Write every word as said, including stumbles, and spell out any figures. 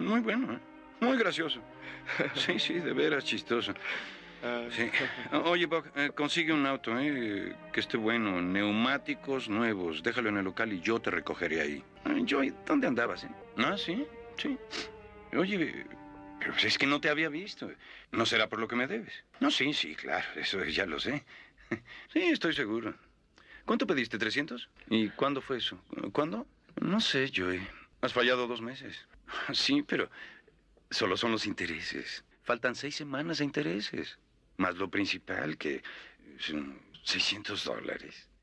Muy bueno, ¿eh? Muy gracioso. Sí, sí, de veras chistoso. Sí. Oye, Buck, eh, consigue un auto, ¿eh? Que esté bueno, neumáticos nuevos. Déjalo en el local y yo te recogeré ahí. Eh, Joey, ¿dónde andabas, eh? Ah, sí, sí. Oye, pero es que no te había visto. ¿No será por lo que me debes? No, sí, sí, claro, eso ya lo sé. Sí, estoy seguro. ¿Cuánto pediste? ¿trescientos? ¿Y cuándo fue eso? ¿Cuándo? No sé, Joey. Has fallado dos meses. Sí, pero solo son los intereses. Faltan seis semanas de intereses. Más lo principal, que son seiscientos dólares.